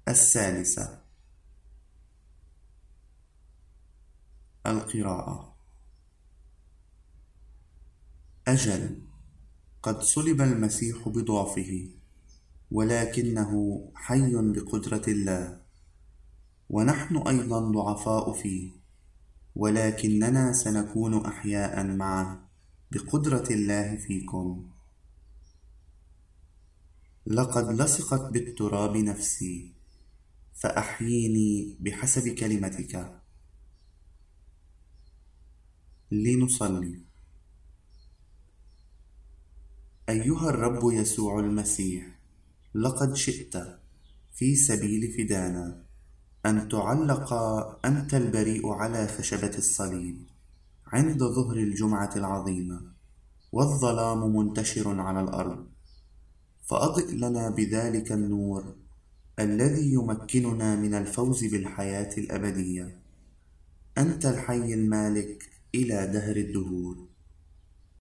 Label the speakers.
Speaker 1: الثالثة. القراءة. أجل، قد صلب المسيح بضعفه، ولكنه حي بقدرة الله، ونحن أيضا ضعفاء فيه، ولكننا سنكون أحياء معه بقدرة الله فيكم. لقد لصقت بالتراب نفسي، فأحييني بحسب كلمتك. لنصلي. أيها الرب يسوع المسيح، لقد شئت في سبيل فدانا أن تعلق أنت البريء على خشبة الصليب عند ظهر الجمعة العظيمة، والظلام منتشر على الأرض، فأضئ لنا بذلك النور الذي يمكننا من الفوز بالحياة الأبدية. أنت الحي المالك إلى دهر الدهور.